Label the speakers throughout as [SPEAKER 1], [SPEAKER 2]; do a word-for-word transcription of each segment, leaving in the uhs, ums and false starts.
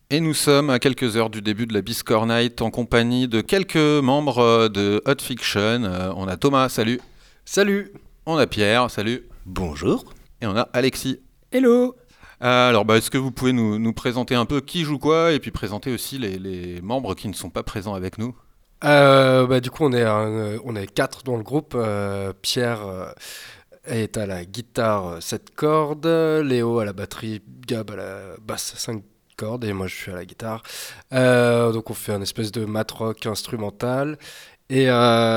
[SPEAKER 1] Et nous sommes à quelques heures du début de la Biscore Night en compagnie de quelques membres euh, de Hot Fiction. Euh, on a Thomas, salut.
[SPEAKER 2] Salut.
[SPEAKER 1] On a Pierre, salut.
[SPEAKER 2] Bonjour.
[SPEAKER 1] Et on a Alexis.
[SPEAKER 3] Hello.
[SPEAKER 1] Euh, alors, bah, est-ce que vous pouvez nous, nous présenter un peu qui joue quoi et puis présenter aussi les, les membres qui ne sont pas présents avec nous?
[SPEAKER 2] Euh, bah, du coup, on est, un, euh, on est quatre dans le groupe. Euh, Pierre euh, est à la guitare euh, sept cordes, Léo à la batterie, Gab à la basse cinq cordes et moi je suis à la guitare. Euh, donc on fait un espèce de mat rock instrumental. Et,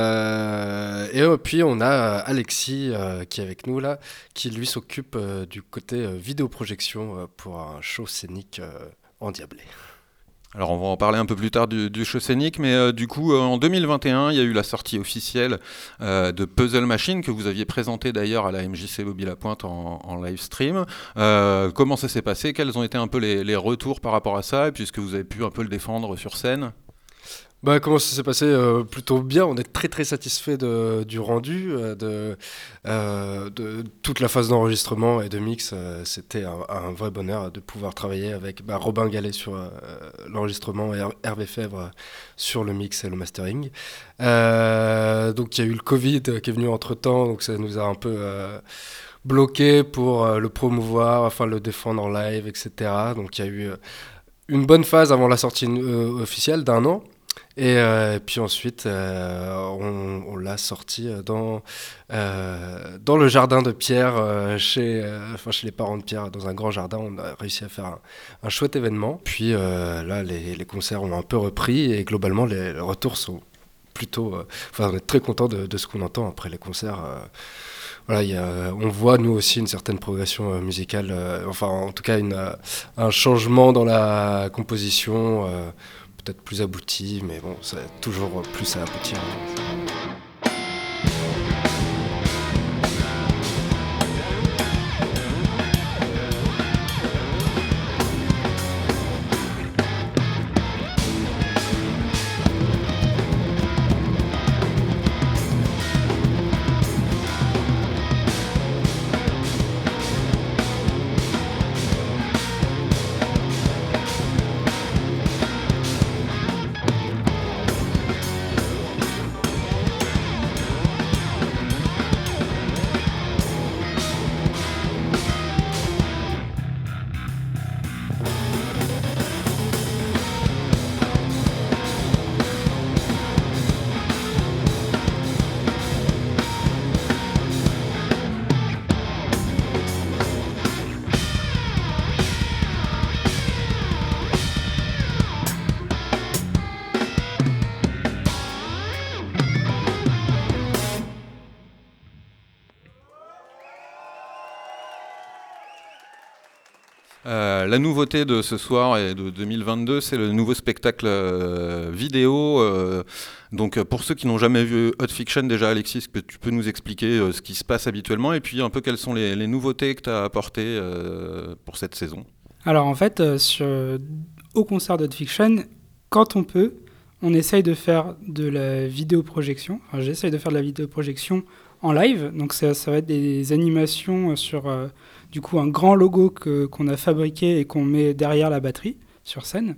[SPEAKER 2] euh, et euh, puis on a Alexis euh, qui est avec nous là, qui lui s'occupe euh, du côté euh, vidéoprojection euh, pour un show scénique euh, endiablé.
[SPEAKER 1] Alors, on va en parler un peu plus tard du, du show scénique, mais euh, du coup, euh, en deux mille vingt et un, il y a eu la sortie officielle euh, de Puzzle Machine, que vous aviez présenté d'ailleurs à la M J C Bobby-Lapointe en, en live stream. Euh, comment ça s'est passé? Quels ont été un peu les, les retours par rapport à ça, puisque vous avez pu un peu le défendre sur scène?
[SPEAKER 2] Bah, comment ça s'est passé? Euh, plutôt bien. On est très très satisfait de, du rendu, euh, de, euh, de toute la phase d'enregistrement et de mix. Euh, c'était un, un vrai bonheur de pouvoir travailler avec bah, Robin Gallet sur euh, l'enregistrement et Her- Hervé Fèvre euh, sur le mix et le mastering. Euh, donc il y a eu le Covid qui est venu entre temps, donc ça nous a un peu euh, bloqué pour euh, le promouvoir, enfin le défendre en live, et cetera. Donc il y a eu euh, une bonne phase avant la sortie euh, officielle d'un an. Et, euh, et puis ensuite, euh, on, on l'a sorti dans, euh, dans le jardin de Pierre, euh, chez, euh, enfin chez les parents de Pierre, dans un grand jardin. On a réussi à faire un, un chouette événement. Puis euh, là, les, les concerts ont un peu repris et globalement, les, les retours sont plutôt... euh, Enfin, on est très content de, de ce qu'on entend après les concerts. euh, voilà, il y a, on voit nous aussi une certaine progression euh, musicale, euh, enfin en tout cas une, euh, un changement dans la composition, euh, peut-être plus abouti, mais bon, c'est toujours plus à aboutir.
[SPEAKER 1] Euh, la nouveauté de ce soir et de deux mille vingt-deux, c'est le nouveau spectacle euh, vidéo. Euh, donc, euh, pour ceux qui n'ont jamais vu Hot Fiction, déjà, Alexis, est-ce que tu peux nous expliquer euh, ce qui se passe habituellement et puis un peu quelles sont les, les nouveautés que tu as apportées euh, pour cette saison?
[SPEAKER 3] Alors en fait, euh, sur, au concert d'Hot Fiction, quand on peut, on essaye de faire de la vidéoprojection. Enfin, j'essaye de faire de la vidéoprojection en live. Donc ça, ça va être des animations sur euh, du coup un grand logo que, qu'on a fabriqué et qu'on met derrière la batterie sur scène.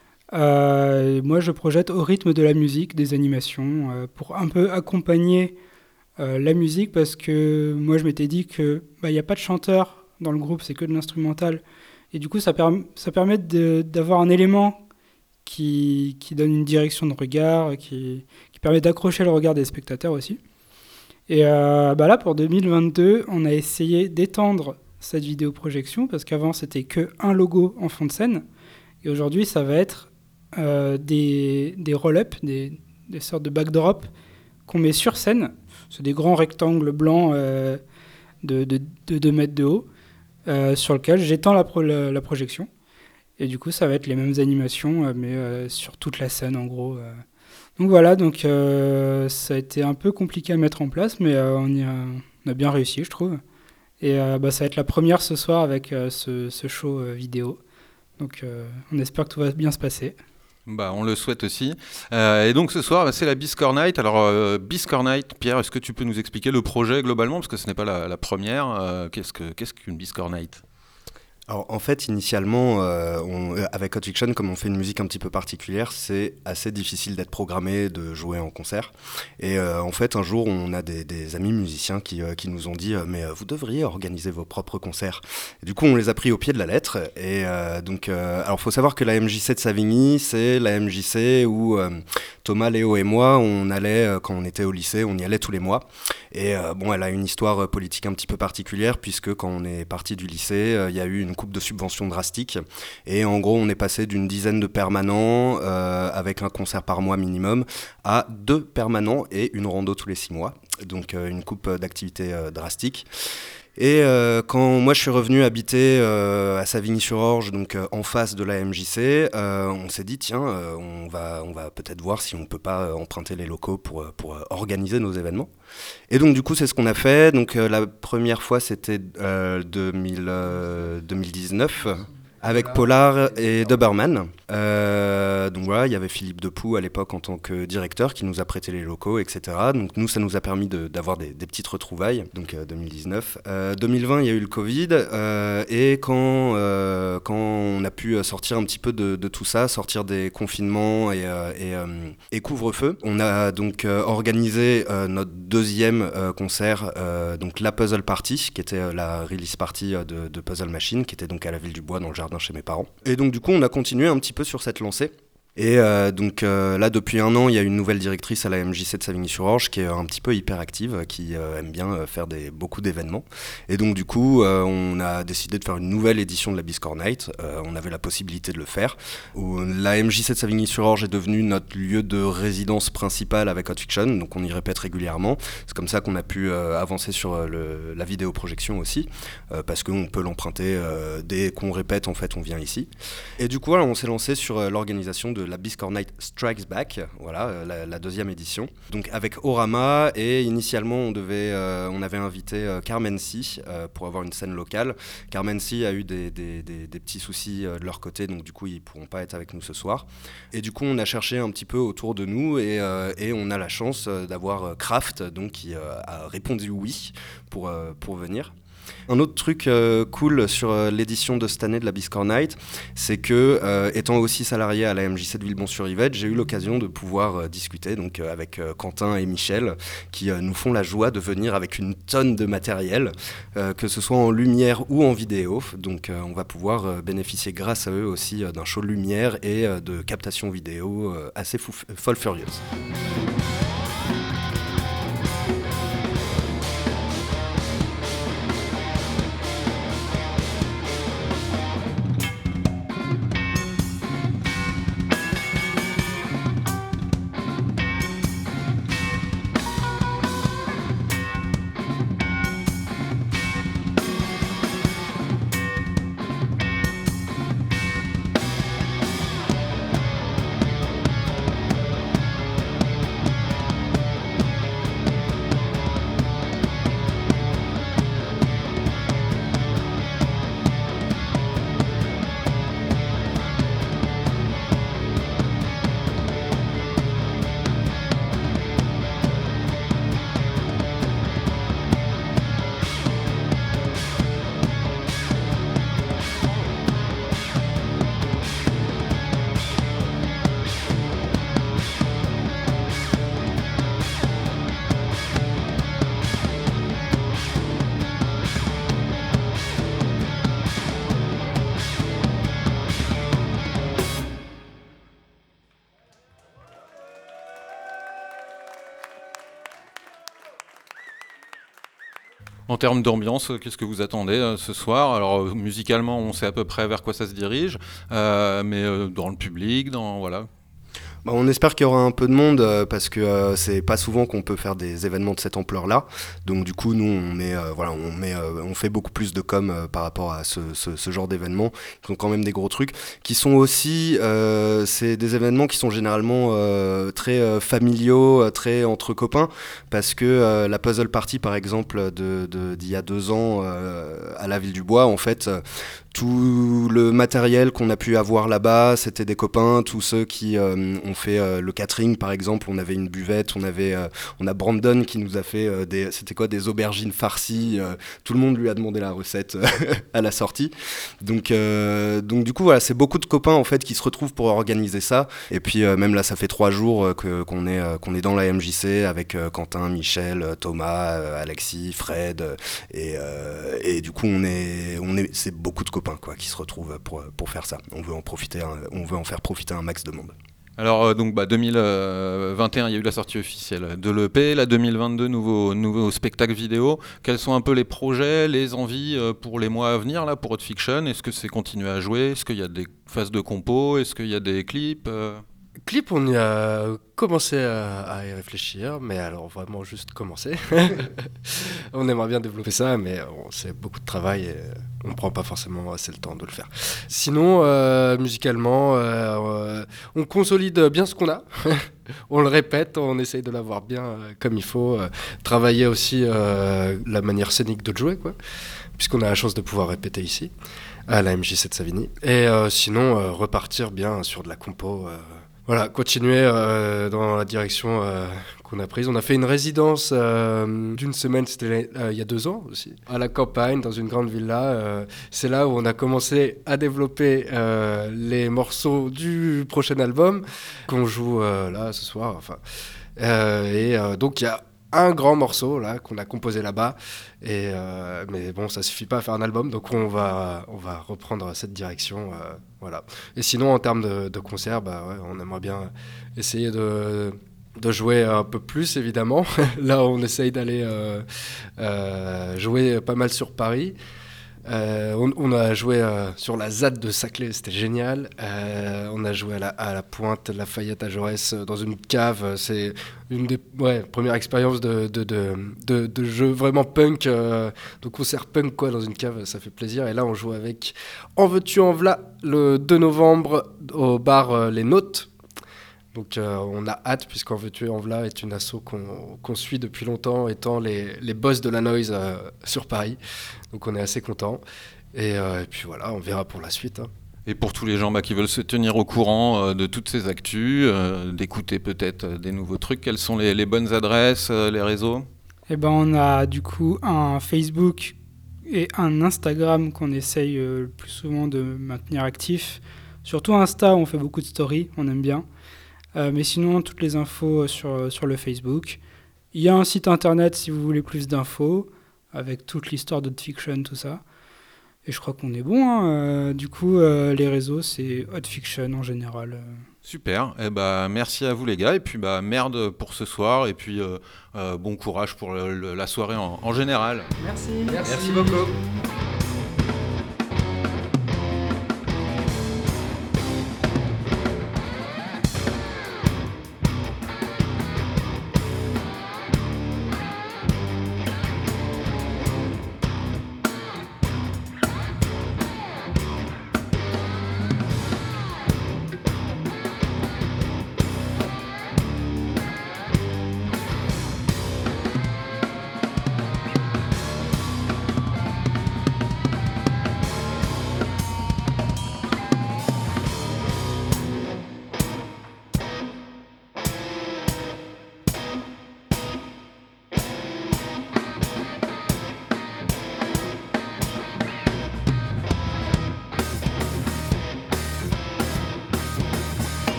[SPEAKER 3] Euh, moi, je projette au rythme de la musique des animations euh, pour un peu accompagner euh, la musique parce que moi, je m'étais dit que bah, y a pas de chanteur dans le groupe, c'est que de l'instrumental. Et du coup, ça, perm- ça permet de, d'avoir un élément qui, qui donne une direction de regard, qui, qui permet d'accrocher le regard des spectateurs aussi. Et euh, bah là, pour deux mille vingt-deux, on a essayé d'étendre cette vidéoprojection parce qu'avant, c'était que un logo en fond de scène. Et aujourd'hui, ça va être euh, des, des roll-ups, des, des sortes de backdrop qu'on met sur scène. C'est des grands rectangles blancs euh, de, de, de deux mètres de haut euh, sur lesquels j'étends la, pro, la, la projection. Et du coup, ça va être les mêmes animations, euh, mais euh, sur toute la scène, en gros. Euh. Donc voilà, donc, euh, ça a été un peu compliqué à mettre en place, mais euh, on, y a, on a bien réussi, je trouve. Et euh, bah, ça va être la première ce soir avec euh, ce, ce show euh, vidéo. Donc euh, on espère que tout va bien se passer.
[SPEAKER 1] Bah, on le souhaite aussi. Euh, et donc ce soir, bah, c'est la Biscore Night. Alors, euh, Biscore Night, Pierre, est-ce que tu peux nous expliquer le projet globalement? Parce que ce n'est pas la, la première. Euh, qu'est-ce, que, qu'est-ce qu'une Biscore Night?
[SPEAKER 4] Alors en fait, initialement, euh, on, avec Hot Fiction, comme on fait une musique un petit peu particulière, c'est assez difficile d'être programmé, de jouer en concert. Et euh, en fait, un jour, on a des, des amis musiciens qui, euh, qui nous ont dit euh, « mais euh, vous devriez organiser vos propres concerts ». Du coup, on les a pris au pied de la lettre. Et euh, donc, euh, alors, faut savoir que la M J C de Savigny, c'est la M J C où euh, Thomas, Léo et moi, on allait, euh, quand on était au lycée, on y allait tous les mois. Et euh, bon, elle a une histoire politique un petit peu particulière, puisque quand on est parti du lycée, il euh, y a eu une coupe de subventions drastique. Et en gros, on est passé d'une dizaine de permanents, euh, avec un concert par mois minimum, à deux permanents et une rando tous les six mois. Donc, euh, une coupe d'activité euh, drastique. Et euh, quand moi je suis revenu habiter euh, à Savigny-sur-Orge, donc euh, en face de la M J C, euh, on s'est dit tiens, euh, on va, on va peut-être voir si on peut pas euh, emprunter les locaux pour, pour euh, organiser nos événements. Et donc du coup c'est ce qu'on a fait. Donc euh, la première fois c'était euh, deux mille, euh, deux mille dix-neuf. Avec Polar et Doberman. Euh, donc voilà, il y avait Philippe Depoux à l'époque en tant que directeur qui nous a prêté les locaux, et cetera. Donc nous, ça nous a permis de, d'avoir des, des petites retrouvailles, donc euh, deux mille dix-neuf. Euh, deux mille vingt, il y a eu le Covid, euh, et quand, euh, quand on a pu sortir un petit peu de, de tout ça, sortir des confinements et, euh, et, euh, et couvre-feu, on a donc euh, organisé euh, notre deuxième euh, concert, euh, donc la Puzzle Party, qui était euh, la release party de, de Puzzle Machine, qui était donc à la Ville du Bois dans le jardin chez mes parents. Et donc du coup on a continué un petit peu sur cette lancée. Et euh, donc euh, là depuis un an il y a une nouvelle directrice à la M J C de Savigny-sur-Orge qui est un petit peu hyperactive, qui euh, aime bien faire des, beaucoup d'événements. Et donc du coup euh, on a décidé de faire une nouvelle édition de la Biscore Night. Euh, on avait la possibilité de le faire. Où la M J C de Savigny-sur-Orge est devenue notre lieu de résidence principale avec Hot Fiction, donc on y répète régulièrement. C'est comme ça qu'on a pu euh, avancer sur le, la vidéoprojection aussi, euh, parce qu'on peut l'emprunter euh, dès qu'on répète, en fait on vient ici. Et du coup voilà, on s'est lancé sur euh, l'organisation de la Biscore Night Strikes Back, voilà, la, la deuxième édition. Donc avec Orama, et initialement on, devait, euh, on avait invité euh, Carmen C euh, pour avoir une scène locale. Carmen C a eu des, des, des, des petits soucis euh, de leur côté, donc du coup ils ne pourront pas être avec nous ce soir. Et du coup on a cherché un petit peu autour de nous, et, euh, et on a la chance d'avoir Kraft, donc, qui euh, a répondu oui pour, euh, pour venir. Un autre truc euh, cool sur euh, l'édition de cette année de la Biscore Night, c'est que, euh, étant aussi salarié à la M J C de Villebon-sur-Yvette, j'ai eu l'occasion de pouvoir euh, discuter donc, euh, avec euh, Quentin et Michel, qui euh, nous font la joie de venir avec une tonne de matériel, euh, que ce soit en lumière ou en vidéo. Donc euh, on va pouvoir euh, bénéficier grâce à eux aussi euh, d'un show lumière et euh, de captation vidéo euh, assez fou- folle furieuse.
[SPEAKER 1] En termes d'ambiance, qu'est-ce que vous attendez euh, ce soir? Alors euh, musicalement, on sait à peu près vers quoi ça se dirige, euh, mais euh, dans le public, dans voilà.
[SPEAKER 4] Bah, on espère qu'il y aura un peu de monde euh, parce que euh, c'est pas souvent qu'on peut faire des événements de cette ampleur-là. Donc du coup, nous, on, met, euh, voilà, on, met, euh, on fait beaucoup plus de com euh, par rapport à ce, ce, ce genre d'événements, qui sont quand même des gros trucs, qui sont aussi, euh, c'est des événements qui sont généralement euh, très euh, familiaux, très entre copains, parce que euh, la Puzzle Party, par exemple, de, de, d'il y a deux ans euh, à la Ville du Bois, en fait, euh, tout le matériel qu'on a pu avoir là-bas, c'était des copains, tous ceux qui euh, ont fait euh, le catering par exemple. On avait une buvette, on avait, euh, on a Brandon qui nous a fait euh, des, c'était quoi, des aubergines farcies. Euh, tout le monde lui a demandé la recette à la sortie. Donc, euh, donc du coup voilà, c'est beaucoup de copains en fait qui se retrouvent pour organiser ça. Et puis euh, même là, ça fait trois jours euh, que, qu'on est euh, qu'on est dans la M J C avec euh, Quentin, Michel, Thomas, euh, Alexis, Fred, euh, et, euh, et du coup on est, on est, c'est beaucoup de copains quoi, qui se retrouvent pour, pour faire ça. On veut en profiter, hein, on veut en faire profiter un max de monde.
[SPEAKER 1] Alors euh, donc bah, deux mille vingt et un, il y a eu la sortie officielle de l'E P, la deux mille vingt-deux, nouveau, nouveau spectacle vidéo. Quels sont un peu les projets, les envies euh, pour les mois à venir là, pour Hot Fiction? Est-ce que c'est continuer à jouer? Est-ce qu'il y a des phases de compo? Est-ce qu'il y a des clips euh...
[SPEAKER 2] Clip, on y a commencé à, à y réfléchir, mais alors vraiment juste commencer. On aimerait bien développer ça, mais bon, c'est beaucoup de travail et on ne prend pas forcément assez le temps de le faire. Sinon, euh, musicalement, euh, on consolide bien ce qu'on a. On le répète, on essaye de l'avoir bien euh, comme il faut. Euh, travailler aussi euh, la manière scénique de jouer, quoi, puisqu'on a la chance de pouvoir répéter ici, à la M J C de Savigny. Et euh, sinon, euh, repartir bien sur de la compo. Euh, Voilà, continuer euh, dans la direction euh, qu'on a prise. On a fait une résidence euh, d'une semaine, c'était euh, il y a deux ans aussi, à la campagne, dans une grande villa. Euh, c'est là où on a commencé à développer euh, les morceaux du prochain album qu'on joue euh, là ce soir. Enfin, euh, et euh, donc il y a un grand morceau là qu'on a composé là-bas, et euh, mais bon, ça suffit pas à faire un album, donc on va on va reprendre cette direction, euh, voilà. Et sinon en termes de, de concert, bah ouais, on aimerait bien essayer de de jouer un peu plus évidemment. Là on essaye d'aller euh, euh, jouer pas mal sur Paris. Euh, on, on a joué euh, sur la Z A D de Saclay, c'était génial. Euh, on a joué à la, à la Pointe, Lafayette, à Jaurès, euh, dans une cave. C'est une des ouais, premières expériences de, de, de, de, de jeu vraiment punk, euh, de concert punk quoi, dans une cave, ça fait plaisir. Et là, on joue avec En veux-tu en v'là le deux novembre au bar euh, Les Notes. Donc euh, on a hâte, puisqu'En veux-tu en v'là est une asso qu'on, qu'on suit depuis longtemps, étant les, les boss de la noise euh, sur Paris. Donc on est assez contents. Et, euh, et puis voilà, on verra pour la suite. Hein.
[SPEAKER 1] Et pour tous les gens bah, qui veulent se tenir au courant euh, de toutes ces actus, euh, d'écouter peut-être euh, des nouveaux trucs, quelles sont les, les bonnes adresses, euh, les réseaux?
[SPEAKER 3] Eh ben, on a du coup un Facebook et un Instagram qu'on essaye euh, le plus souvent de maintenir actif. Surtout Insta, on fait beaucoup de stories, on aime bien. Euh, mais sinon, toutes les infos sur, sur le Facebook. Il y a un site internet si vous voulez plus d'infos, avec toute l'histoire de Hot Fiction, tout ça. Et je crois qu'on est bon. Hein. Euh, du coup, euh, les réseaux, c'est Hot Fiction en général.
[SPEAKER 1] Super. Eh bah, merci à vous les gars. Et puis bah, merde pour ce soir. Et puis euh, euh, bon courage pour le, le, la soirée en, en général.
[SPEAKER 3] Merci.
[SPEAKER 2] Merci,
[SPEAKER 4] Merci beaucoup.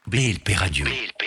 [SPEAKER 5] B L P Radio.